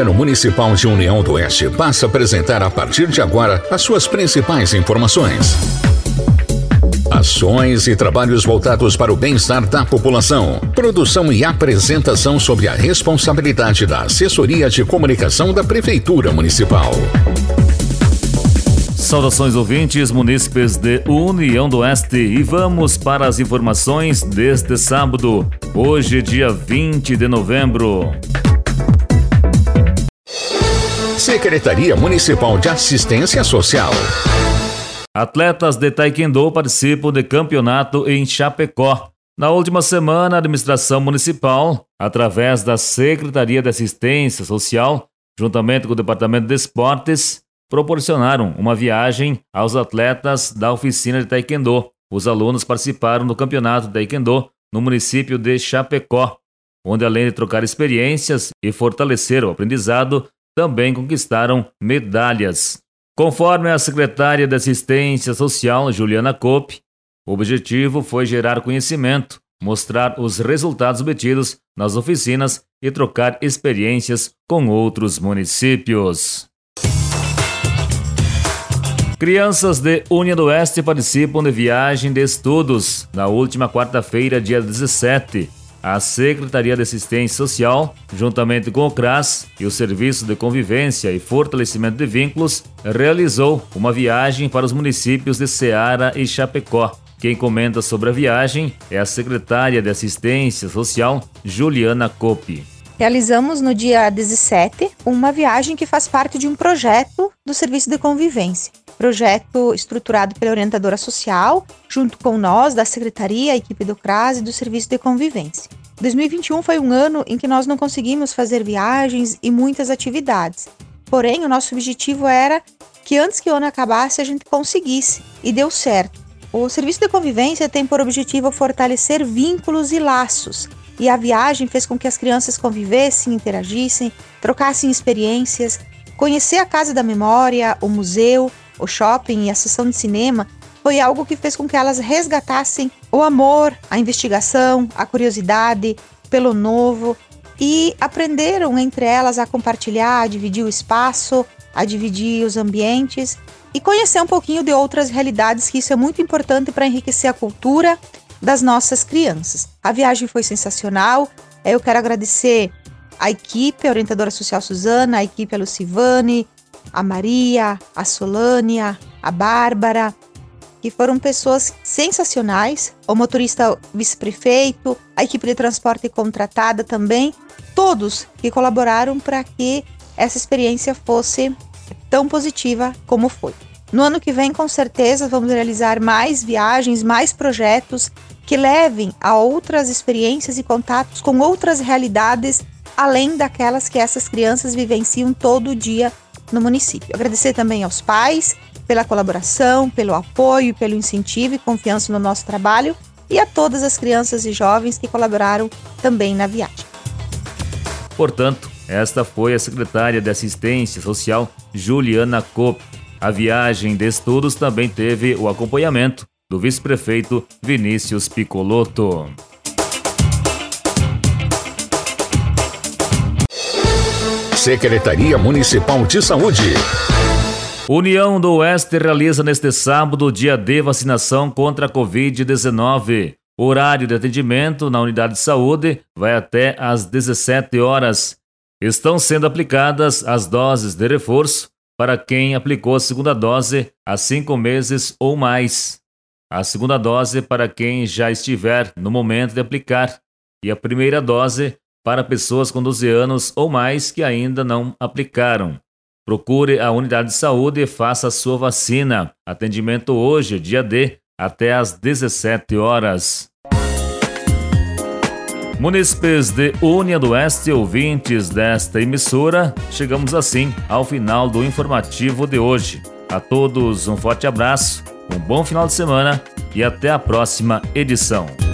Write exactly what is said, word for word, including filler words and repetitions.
Governo Municipal de União do Oeste passa a apresentar a partir de agora as suas principais informações. Ações e trabalhos voltados para o bem-estar da população. Produção e apresentação sob a responsabilidade da Assessoria de Comunicação da Prefeitura Municipal. Saudações ouvintes, munícipes de União do Oeste, e vamos para as informações deste sábado, hoje dia vinte de novembro. Secretaria Municipal de Assistência Social. Atletas de Taekwondo participam de campeonato em Chapecó. Na última semana, a administração municipal, através da Secretaria de Assistência Social, juntamente com o Departamento de Esportes, proporcionaram uma viagem aos atletas da oficina de Taekwondo. Os alunos participaram do campeonato de Taekwondo no município de Chapecó, onde, além de trocar experiências e fortalecer o aprendizado, também conquistaram medalhas. Conforme a secretária de Assistência Social, Juliana Cope, o objetivo foi gerar conhecimento, mostrar os resultados obtidos nas oficinas e trocar experiências com outros municípios. Crianças de União do Oeste participam de viagem de estudos. Na última quarta-feira, dia dezessete, a Secretaria de Assistência Social, juntamente com o CRAS e o Serviço de Convivência e Fortalecimento de Vínculos, realizou uma viagem para os municípios de Ceará e Chapecó. Quem comenta sobre a viagem é a secretária de Assistência Social, Juliana Cope. Realizamos no dia dezessete uma viagem que faz parte de um projeto do Serviço de Convivência. Projeto estruturado pela orientadora social, junto com nós, da Secretaria, a equipe do CRAS e do Serviço de Convivência. dois mil e vinte e um foi um ano em que nós não conseguimos fazer viagens e muitas atividades. Porém, o nosso objetivo era que antes que o ano acabasse, a gente conseguisse, e deu certo. O Serviço de Convivência tem por objetivo fortalecer vínculos e laços, e a viagem fez com que as crianças convivessem, interagissem, trocassem experiências, conhecer a Casa da Memória, o museu, o shopping e a sessão de cinema foi algo que fez com que elas resgatassem o amor, a investigação, a curiosidade pelo novo e aprenderam entre elas a compartilhar, a dividir o espaço, a dividir os ambientes e conhecer um pouquinho de outras realidades, que isso é muito importante para enriquecer a cultura das nossas crianças. A viagem foi sensacional. Eu quero agradecer a equipe, a orientadora social Suzana, a equipe a Lucivane, a Maria, a Solânia, a Bárbara, que foram pessoas sensacionais, o motorista vice-prefeito, a equipe de transporte contratada também, todos que colaboraram para que essa experiência fosse tão positiva como foi. No ano que vem, com certeza, vamos realizar mais viagens, mais projetos que levem a outras experiências e contatos com outras realidades, além daquelas que essas crianças vivenciam todo dia no município. Agradecer também aos pais pela colaboração, pelo apoio, pelo incentivo e confiança no nosso trabalho, e a todas as crianças e jovens que colaboraram também na viagem. Portanto, esta foi a secretária de Assistência Social, Juliana Cope. A viagem de estudos também teve o acompanhamento do vice-prefeito Vinícius Piccolotto. Secretaria Municipal de Saúde. União do Oeste realiza neste sábado dia de vacinação contra a covid dezenove. O horário de atendimento na unidade de saúde vai até às dezessete horas. Estão sendo aplicadas as doses de reforço para quem aplicou a segunda dose há cinco meses ou mais. A segunda dose para quem já estiver no momento de aplicar e a primeira dose para pessoas com doze anos ou mais que ainda não aplicaram. Procure a unidade de saúde e faça a sua vacina. Atendimento hoje, dia D, até às dezessete horas. Munícipes de União do Oeste, ouvintes desta emissora, chegamos assim ao final do informativo de hoje. A todos um forte abraço, um bom final de semana e até a próxima edição.